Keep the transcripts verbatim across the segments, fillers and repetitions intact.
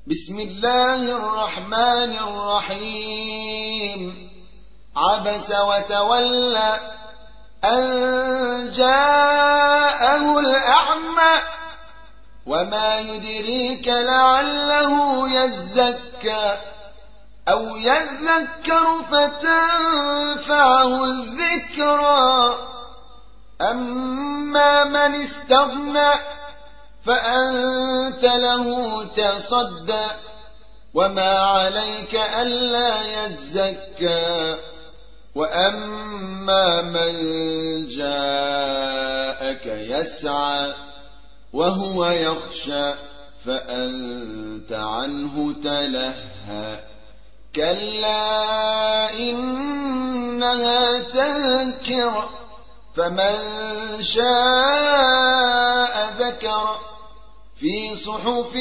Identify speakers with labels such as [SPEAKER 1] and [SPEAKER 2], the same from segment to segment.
[SPEAKER 1] بسم الله الرحمن الرحيم عبس وتولى أن جاءه الأعمى وما يدريك لعله يزكى أو يذكر فتنفعه الذكرى أما من استغنى فأنت له تصدى وما عليك ألا يزكى وأما من جاءك يسعى وهو يخشى فأنت عنه تلهى كلا إنها تذكرة فمن شاء ذكر في صحف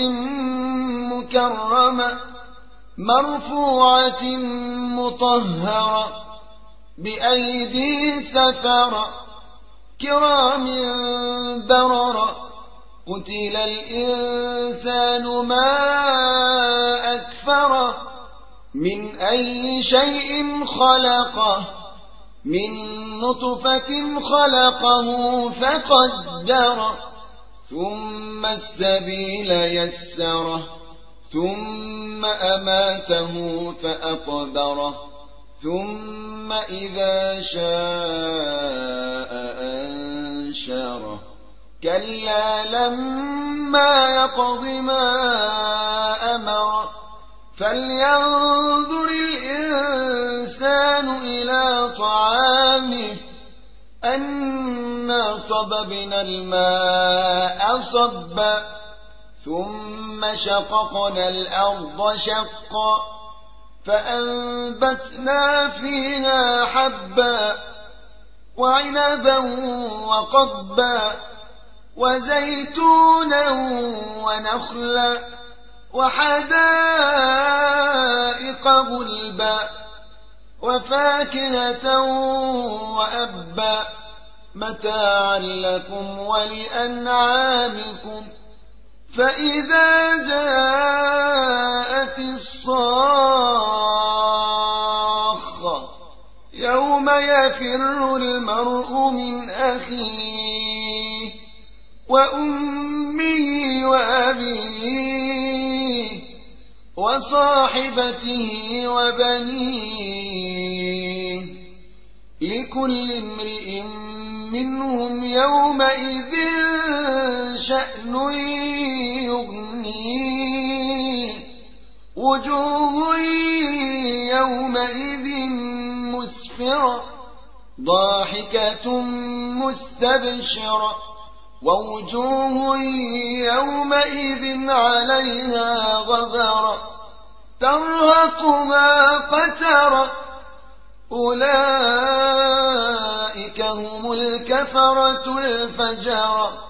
[SPEAKER 1] مكرمة مرفوعة مطهرة بأيدي سفرة كرام بررة قتل الإنسان ما أكفره من أي شيء خلقه من نطفة خلقه فقدره ثم السبيل يسره ثم أماته فأقبره ثم إذا شاء أنشره كلا لما يقض ما أمره فلينظر الإنسان إلى طعامه أنا صببنا الماء صبا ثم شققنا الأرض شقا فأنبتنا فيها حبا وعنبا وقضبا وزيتونا ونخلا وحدائق غلبا وفاكهة وأبا متاعا لكم ولأنعامكم فإذا جاءت الصاخة يوم يفر المرء من أخيه وأمه وأبيه وصاحبته وبنيه لكل امرئ منهم يومئذ شأن يغنيه وجوه يومئذ مسفرة ضاحكة مستبشرة ووجوه يومئذ عليها غبرة ترهقها قترة أولئك هم الكفرة الفجرة